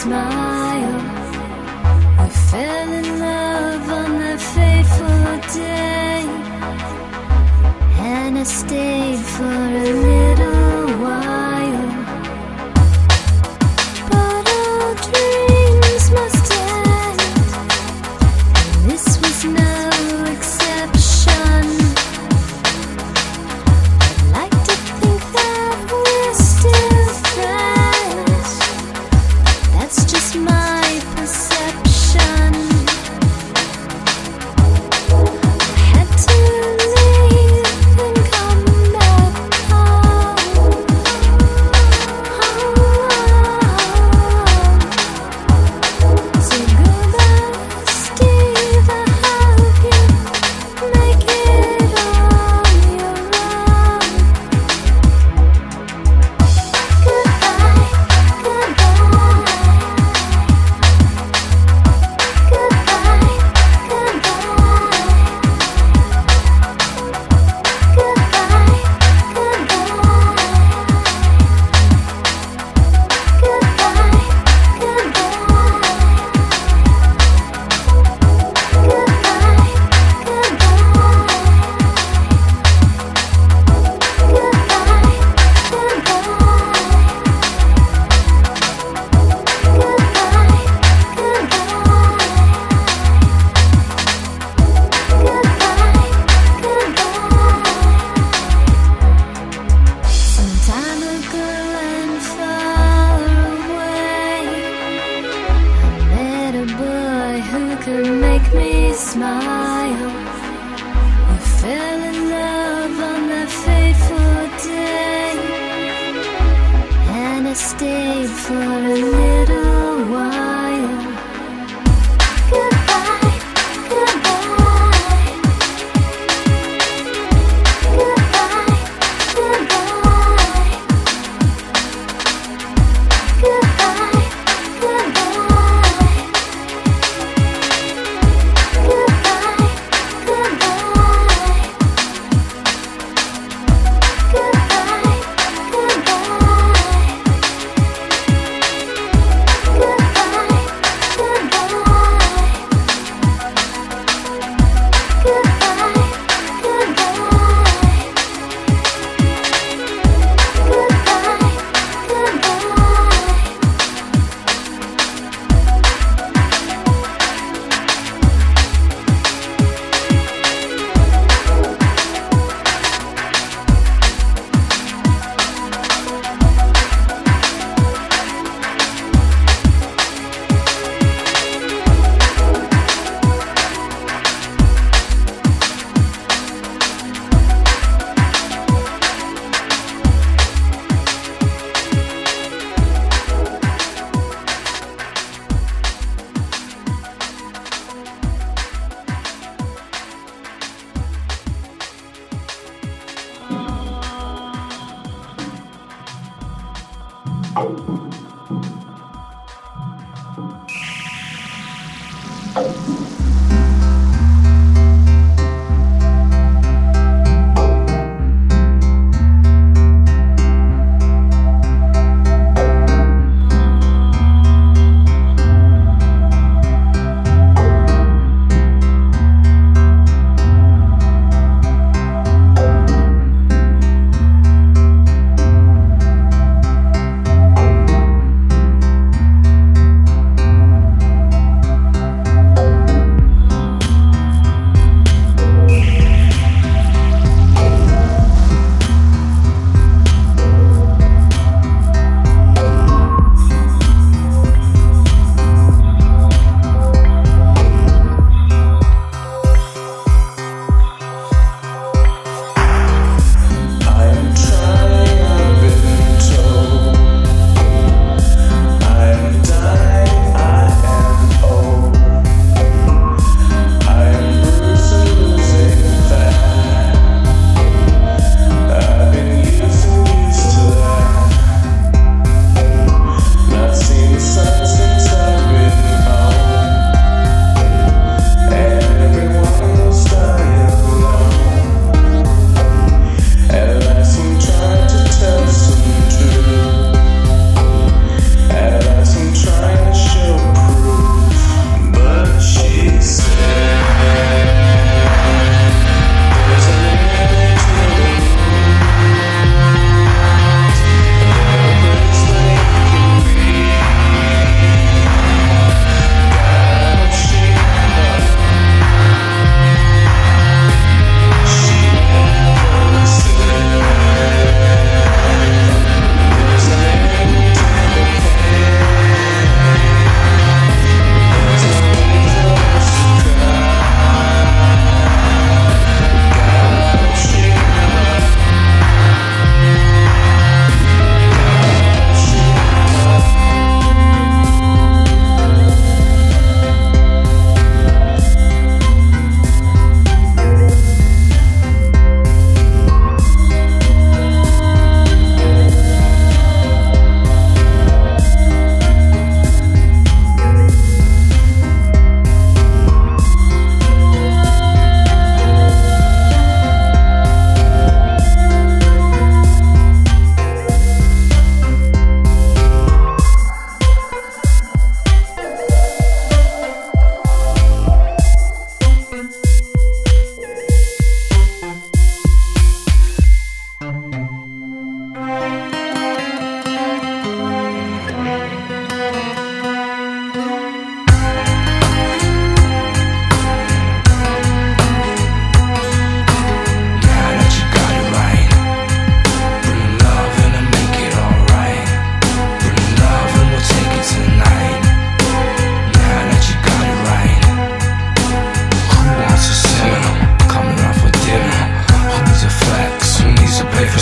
smile. We fell in love on that fateful day, and I stayed for a little while. But all dreams must end, and this was no exception. I'd like to think that we're still friends. That's just my perception. I had to leave and come back home. So goodbye, Steve. I hope you make it on your own. Goodbye, goodbye. Some time ago and far away, I met a boy who could make me smile. We fell in love on that fateful day, and I stayed for a little while. Goodbye, goodbye. Goodbye, goodbye. Goodbye, goodbye. Goodbye, goodbye. Goodbye,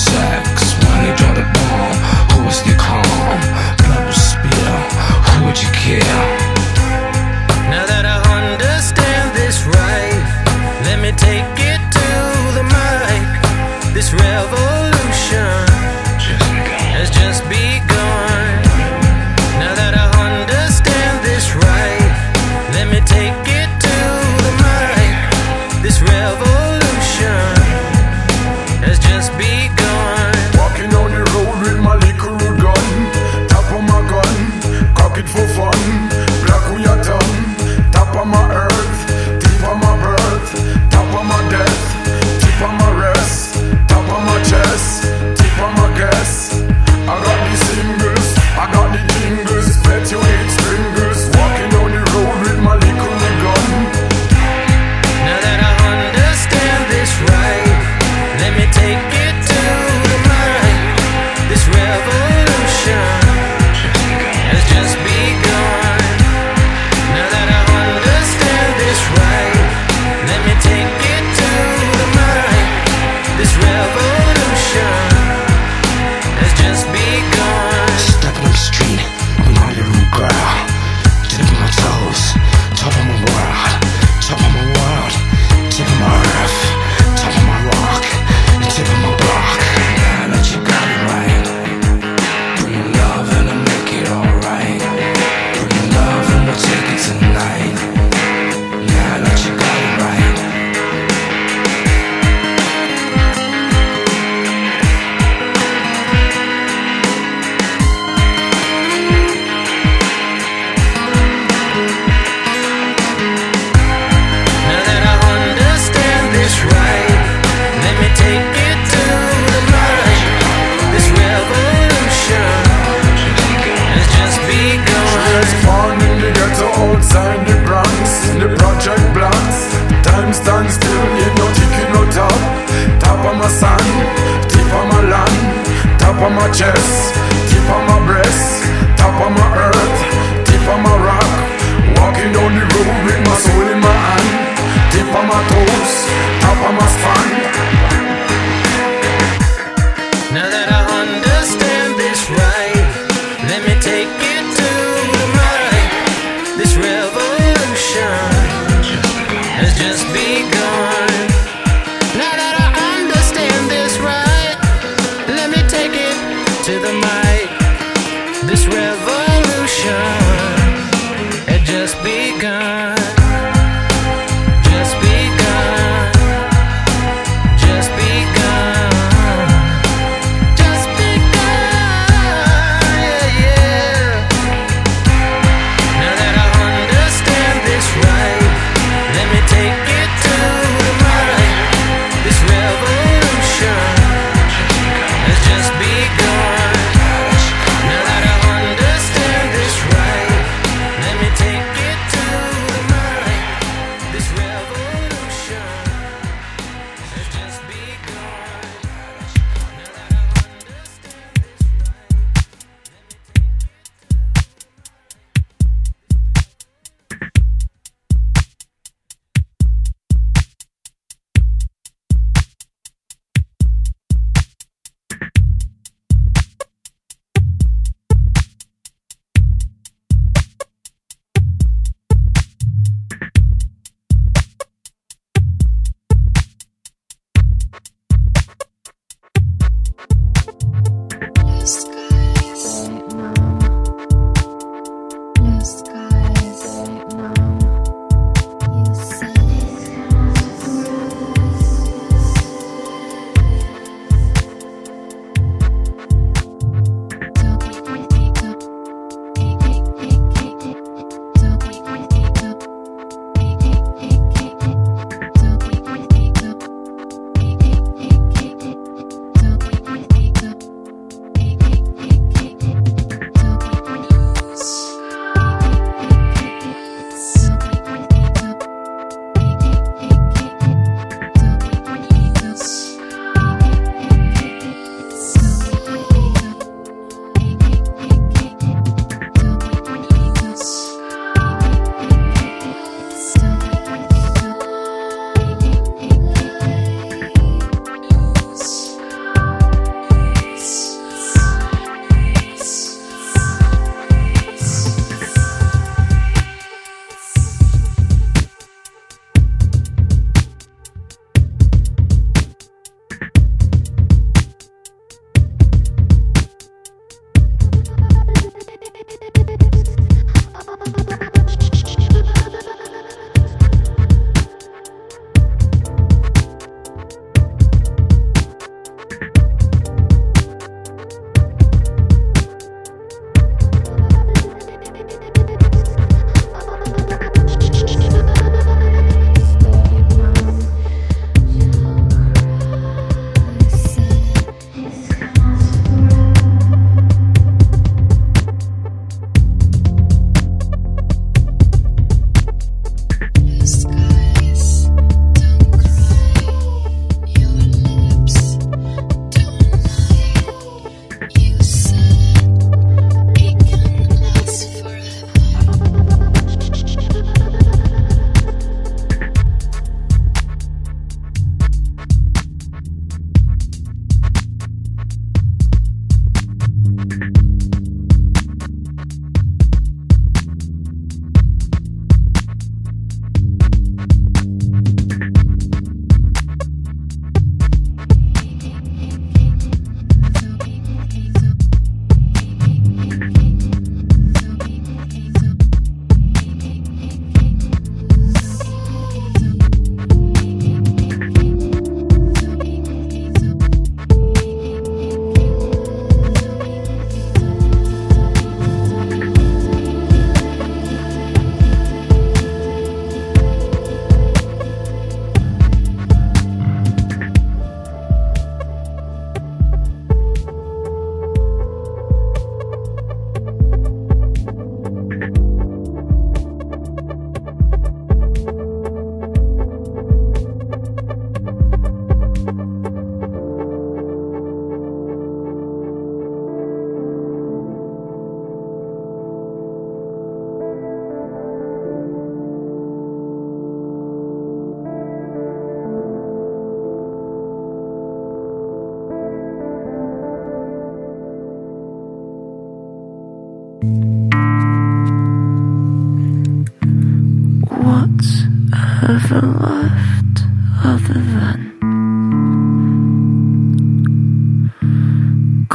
sex when they drop the bomb? Who would stay calm? Blood will spill. Who would you kill? Now that I understand this right, let me take it to the mic. This revolution has just begun. Now that I understand this right, let me take it to the mic. This revolution has just begun. Walking on the road with my little gun, top of my gun, cock it for fun. Black we are done, top of my earth, tip of my birth, top of my death, tip of my rest, top of my chest, tip of my guess. I got the singles, I got the jingles, bet you ain't stringers. Walking on the road with my little gun. Now that I understand this right, let me take it to the mic. This revolution has just begun. Now that I understand this right, let me take it to the mic. This revolution has just begun. Stepping on the street, I'm my little girl. Dipping my toes, top of my world, top of my world, tip of my earth, top of my rock, and tip of my block. Now that you got it right, bring love and I'll make it alright. Bring love and we'll take it tonight. Now that you got it right. Now that I understand this right, let me take it to the mic. This revolution has just begun. Born in the ghetto outside the Bronx, the project blocks. Time stands still, ain't no ticking no top. Top of my sun, tip of my land, top of my chest, tip of my breast, top of my earth, tip of my rock. Walking down the road with my soul in my hand, tip of my toes, top of my span. Now that I understand this right, let me take it to the mic. This revolution has just begun. Now that I understand this right, let me take it to the mic. This revolution had just begun. Just begun. Just begun.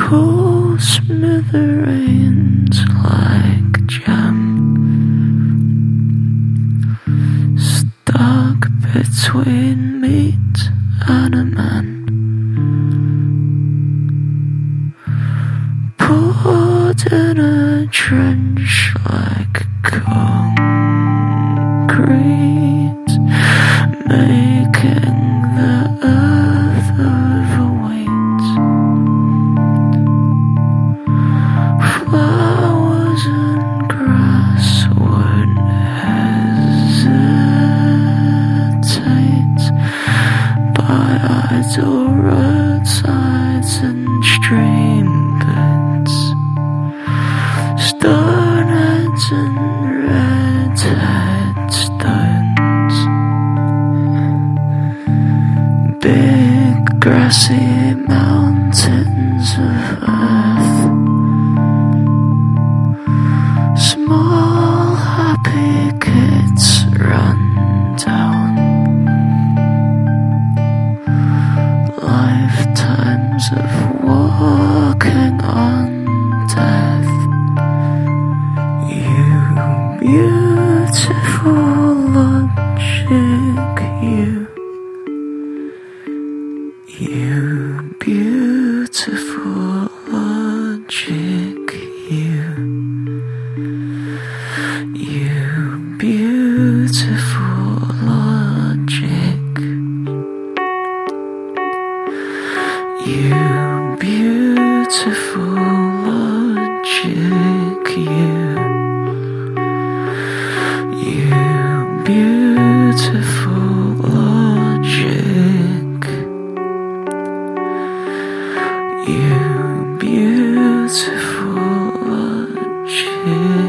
Cool smithereens like jam, stuck between meat and a man. Poured in a trench like concrete, making the earth overweight. Flowers and grass won't hesitate by idle roadsides and stream beds. Stoneheads and red headstones, big grassy mountains of earth, small happy kids run down, lifetimes of walking on death. You beautiful logic, you beautiful logic, you beautiful logic, you beautiful logic, you beautiful logic, you beautiful logic.